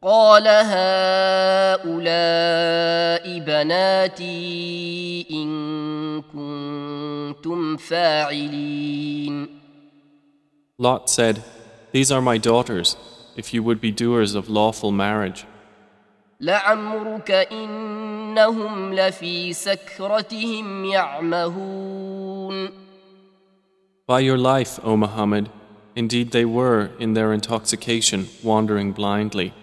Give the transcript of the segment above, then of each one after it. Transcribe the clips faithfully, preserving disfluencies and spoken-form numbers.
قال هؤلاء بناتي إن كنتم فاعلين. Lot said, "These are my daughters, if you would be doers of lawful marriage." لعمرك إنهم لفي سكرتهم يعمهون. By your life, O Muhammad, indeed they were in their intoxication wandering blindly.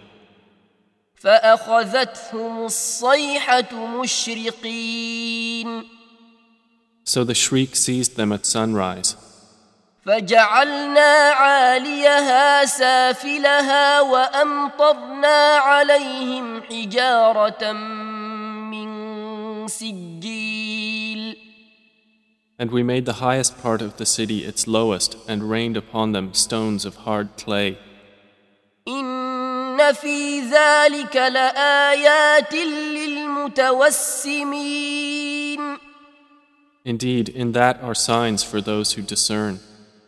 فأخذتهم الصيحة مشرقين. So the shriek seized them at sunrise. فجعلنا عاليها سافلها وأمطرنا عليهم حجارة من سجيل. And we made the highest part of the city its lowest and rained upon them stones of hard clay. إن في ذلك لآيات للمتوسمين. Indeed, in that are signs for those who discern.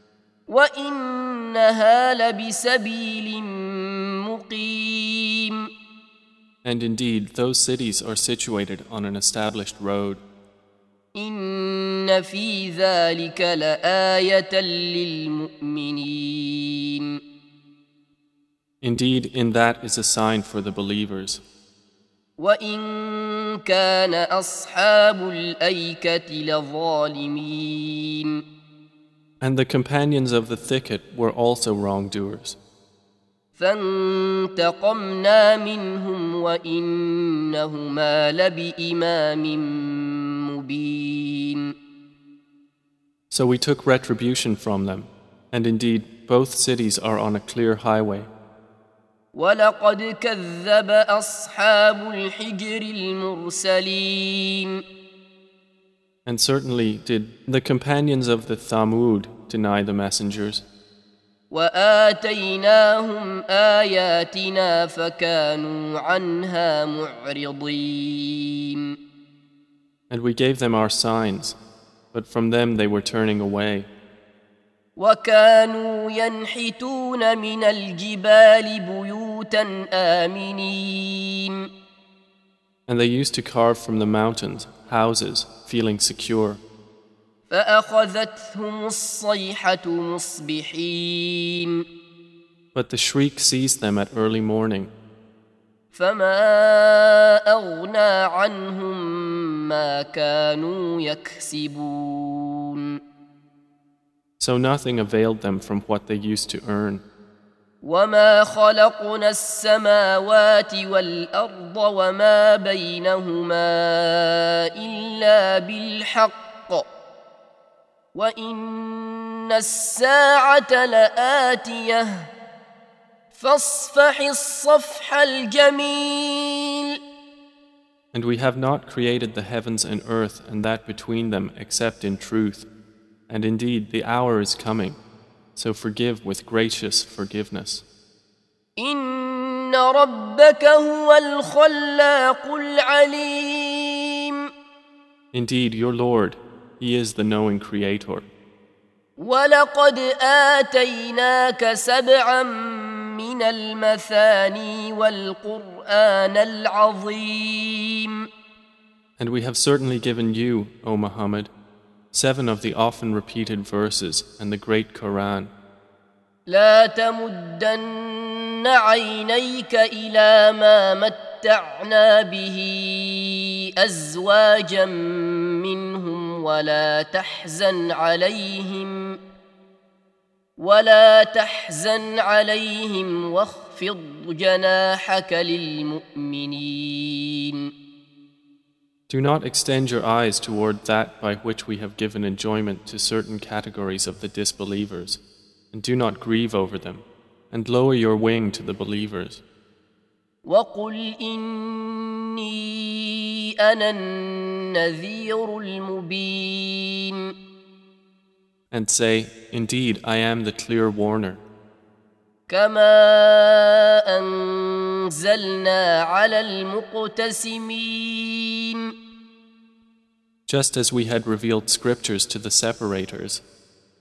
وإنها لبسبيل مقيم. And indeed, those cities are situated on an established road. إن في ذلك لآية للمؤمنين. Indeed, in that is a sign for the believers. وإن كان أصحاب الأيكة لظالمين. And the companions of the thicket were also wrongdoers. فانتقمنا منهم وإنهما لبإمام مبين. So we took retribution from them, and indeed both cities are on a clear highway. ولقد كذب أصحاب الحجر المرسلين. And certainly did the companions of the Thamud deny the messengers. وآتيناهم آياتنا فكانوا عنها معرضين. And we gave them our signs, but from them they were turning away. وكانوا ينحتون من الجبال بيوتا آمنين. And they used to carve from the mountains houses, feeling secure. فأخذتهم الصيحة مصبحين. But the shriek seized them at early morning. فما أغنى عنهم ما كانوا يكسبون. So nothing availed them from what they used to earn. وما خلقنا السماوات والأرض وما بينهما إلا بالحق وإن الساعة لآتية فاصفح الصفح الجميل. And we have not created the heavens and earth and that between them except in truth. And indeed the hour is coming, so forgive with gracious forgiveness. إن ربك هو الخلاق العليم. Indeed, your Lord, He is the knowing Creator. ولقد آتيناك سبعا من المثاني والقرآن العظيم. And we have certainly given you, O Muhammad, seven of the often repeated verses and the great Quran. لا تمدن عينيك إلى ما متعنا به أزواجا منهم ولا تحزن عليهم ولا تحزن عليهم واخفض جناحك للمؤمنين. Do not extend your eyes toward that by which we have given enjoyment to certain categories of the disbelievers, and do not grieve over them, and lower your wing to the believers. وَقُلْ إِنِّي أَنَا النَّذِيرُ الْمُبِينُ. And say, indeed, I am the clear warner. كَمَا أَنزَلْنَا عَلَى الْمُقْتَسِمِينَ. Just as we had revealed scriptures to the separators.